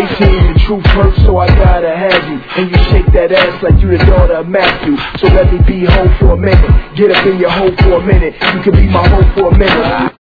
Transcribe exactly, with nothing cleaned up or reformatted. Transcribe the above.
eighteen, the truth hurts, so I gotta have you. And you shake that ass like you the daughter of Matthew. So let me be hoe for a minute. Get up in your hoe for a minute. You can be my hoe for a minute.